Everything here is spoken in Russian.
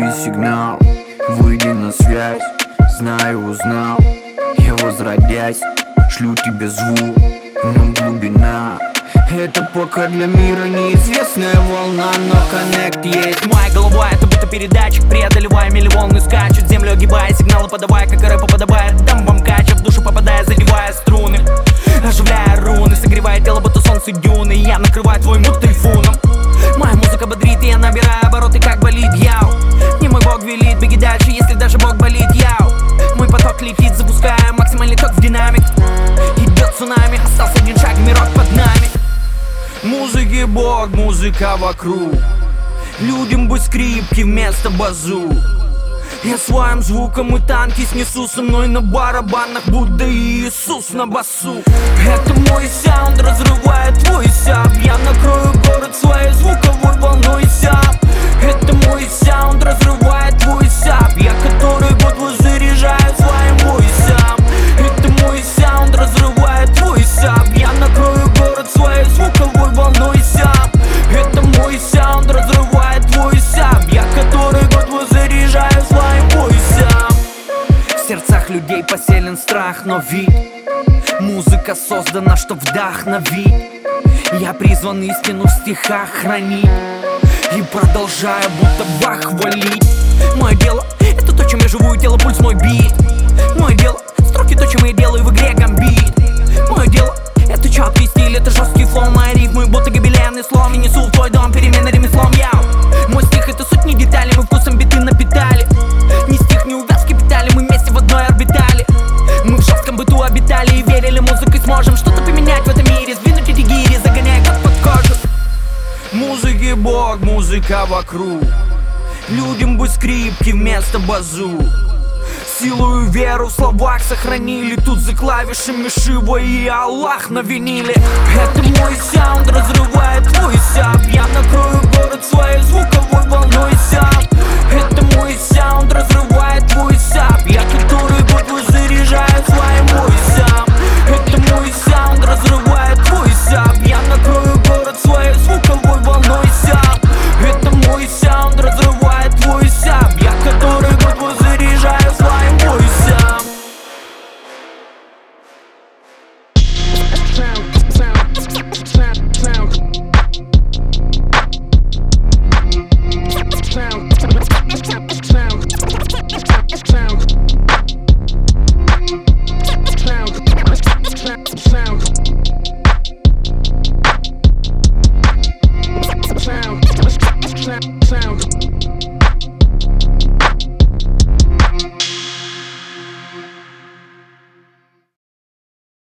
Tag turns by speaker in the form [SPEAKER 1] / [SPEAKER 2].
[SPEAKER 1] Дай сигнал, выйди на связь. Знаю, узнал, я возродясь. Шлю тебе звук, но глубина. Это пока для мира неизвестная волна, но коннект есть.
[SPEAKER 2] Моя голова — это будто передатчик, преодолевая миллионы, скачут землю, огибая сигналы, подавая, как рэпа подобает. Дамбам кача, в душу попадая, задевая струны, оживляя руны, согревая тело, будто солнце дюны. Я накрываю твой мут тайфуном. Моя музыка бодрит, и я набираю обороты, как болит, яу. Не мой бог велит, беги дальше, если даже бог болит, яу. Мой поток летит, запуская максимальный ток в динамик. Идет цунами, остался один шаг, мирок под нами. Музыки бог, музыка вокруг. Людям бы скрипки вместо базу. Я своим звуком и танки снесу, со мной на барабанах Будда и Иисус на басу. Это мой саунд разрывает твой саб. Я накрою город своей звуковой волной саб. Это мой саунд разрывает твой саб. Я который год воззаряжаю своим войсам. Это мой саунд разрывает твой саб. Я накрою город своей звуковой волной саб. Это мой саунд разрывает твой саб. Я который год воззаряжаю своим войсам. В сердцах людей поселен страх, но вид музыка создана, чтоб вдохновить. Я призван истину в стихах хранить и продолжаю будто Бах хвалить. Мое дело — это то, чем я живу, и тело, пульс, мой бит. Мое дело — строки, то, чем я делаю в игре гамбит. Мое дело — это четкий стиль, это жесткий флоу. Мои рифмы будто гобеленный слом. И несу в твой дом перемены ремеслом, яу. Мой стих — это сотни деталей, мы вкусом биты напитали. Ни стих, ни увязки питали, мы вместе в одной орбитали. Мы в жестком быту обитали и верили, музыкой сможем что-то поменять в этом мире. Сдвинуть эти гири, загоняя как под кожу. Музыки бог, музыка вокруг. Людям бы скрипки вместо базу. Силу и веру в словах сохранили. Тут за клавишами Шива и Аллах на виниле. Это мой саунд разрывает твой саб. Я накрою город своей звуковой волной саб. Это мой саунд разрывает твой саб. Я